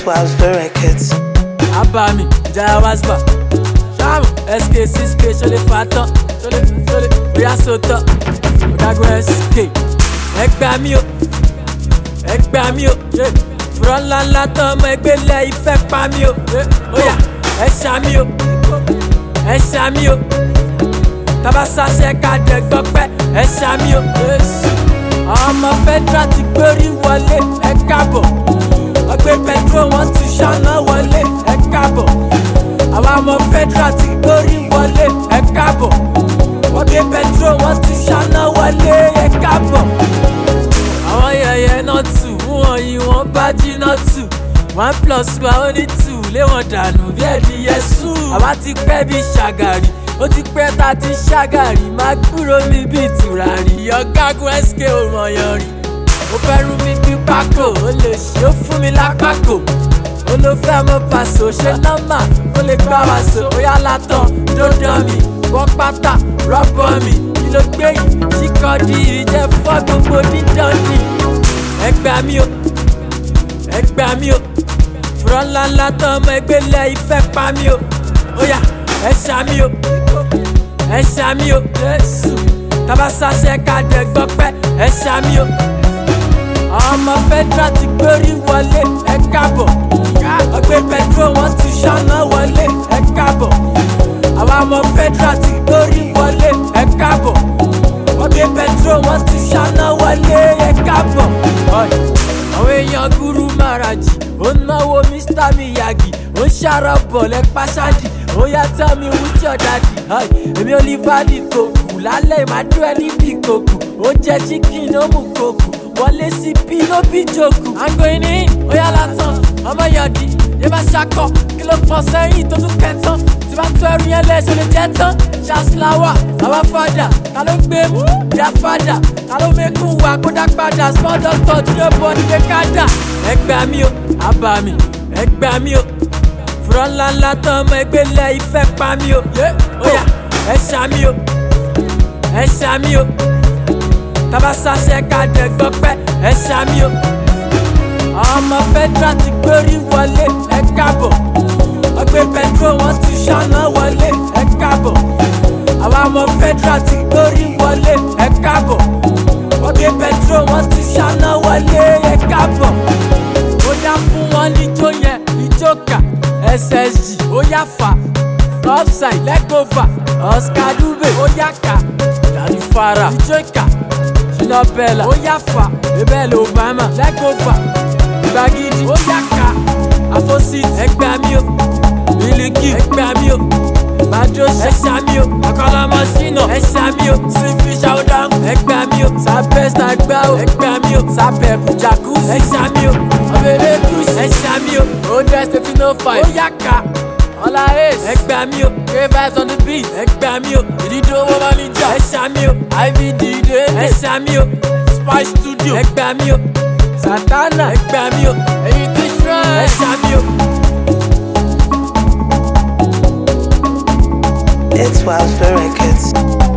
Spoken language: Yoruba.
It's Wildspur Records. Abami, Jaya Waspa. Shamu, SK6K, Shole Fatan. Shole, Oya Soto. Odago SK. Ẹgbà mi o. Fúrọ́ ńláńlá tán ọmọ ẹgbẹ́ lẹ̀ ìfẹ́ pa mi o. Oya, ẹ ṣá mi o. Tábà ṣàṣẹ ká dẹ̀gbọ́ pẹ́, ẹ ṣá mi o. Ọmọ Federal ti gbórí wọlé, ẹ káàbọ̀. Ọgbẹ́ petrol wọ́n ti ṣáná wọlé, ẹ káàbọ̀. Àwa ọmọ Federal ti gbórí wọlé, ẹ káàbọ̀. Ọgbẹ́ petrol wọ́n ti ṣáná wọlé, ẹ káàbọ̀. Àwọn yẹ̀yẹ́ náà tù, wọ́n yí wọ́n bá jiná tù. 1+1 ó ní 2, lé wọn dànù bí ẹ̀dìyẹ sùn. Àwa ti pẹ́ bí ṣàgàrì, ó ti pẹ́ ta ti ṣàgàrì. Má gbúrò mi bí tùràrí, ọ̀gágun SK ò mọ̀yàn rí. Ó fẹ́ rú mi bí pákó, ó lè ṣe ó fún mi lápákò. Ó ló fẹ́ mọ pàṣẹ, ṣe nọ́mà, ó lè gbá wa so. Ó yá látàn, dódán mi, wọ́n pátá, rọ́bọ̀ mi. Kí ló gbé yìí? Ṣíkọ́dí ìjẹ́ fọ́ gbogbo dídán ni. Ẹgbà mi o. Fúrọ́ ńláńlá tán ọmọ ẹgbẹ́ lẹ̀ ìfẹ́ pa mi o. Ó yá, ẹ ṣá mi o. Tábà ṣàṣẹ ká dẹ̀gbọ́ pẹ́, ẹ ṣá mi o. Ọmọ Federal ti gbórí wọlé, ẹ káàbọ̀. Ọgbẹ́ petrol wọ́n ti ṣáná wọlé, ẹ káàbọ̀. Àwa ọmọ Federal ti gbórí wọlé, ẹ káàbọ̀. Ọgbẹ́ petrol wọ́n ti ṣáná wọlé, ẹ káàbọ̀. Àwọn èèyàn gúrú maraji, ó náwó Mr. Miyagi, ó ṣàròbọ̀ lẹ́pà ṣáàdì, ó yá tell me who's your daddy. Èmi Oliver ní kòkù, lálẹ́ ìmàdúrà níbi kòkù, ó jẹ́ chicken ó mú kòkù, wọlé sí bí ló bí jòkù. Àgọ́ ìní ó yá látàn, ọmọ yọ̀dí, yé bá ṣakọ̀, kí ló pọ̀ sẹ́yìn tó tún kẹtàn, tí bá tó ẹrù yẹn lẹ́sọ̀ lè jẹ́ tán. Ṣàṣìláwà, àwa fàdà, ta ló gbé mú? Ìyá fàdà, ta ló mẹ́kún wà kó dá padà? Small doctor tí yóò bọ̀ ní kékàdà. Ẹgbà mi o, Abami, ẹgbà mi o. Fúrọ́ ńláńlá tán ọmọ ẹgbẹ́ lẹ̀ ìfẹ́ pa mi o. Oya, ẹ ṣá mi o. Tábà ṣàṣẹ ká dẹ̀gbọ́ pẹ́, ẹ ṣá mi o. Ọmọ Federal ti gbórí wọlé, ẹ káàbọ̀. Ọgbẹ́ petrol wọ́n ti ṣáná wọlé, ẹ káàbọ̀. Àwa ọmọ Federal ti gbórí wọlé, ẹ káàbọ̀. Ọgbẹ́ petrol wọ́n ti ṣáná wọlé, ẹ káàbọ̀. Ó yá fún wọn níjó yẹn, ìjókà SSG, ó yá fà. Offside, leg over, Oscar Dube, ó yá ká. Dani Fara, ìjókà, Shina Bella, ó yá fà. Ebele Obama, leg over, Gbagidi, ó yá ká. Afosit, ẹgbà mi o. Miliki, ẹgbà mi o. Badros, ẹ ṣá mi o. Akọ́lọ́mọ Ṣínà, ẹ ṣá mi o. Sweetfish Audangu, ẹgbà mi o. Sabest àgbà o, ẹgbà mi o. Sapẹ̀kù Jacuzzi, ẹ ṣá mi o. Ọbẹ̀rẹ̀ Kùsì, ẹ ṣá mi o. Odes 1505, ó yá ká. Ọlá Ace, ẹgbà mi o. K-Vibes on the beat, ẹgbà mi o. Ìdídó owó mọ́níjà, ẹ ṣá mi o. IVD Dede, ẹ ṣá mi o. Spice Studio, ẹgbà mi o. Santana, ẹgbà mi o. Èyí ti Shrine, ẹ ṣá mi o. It's Wildspur Records.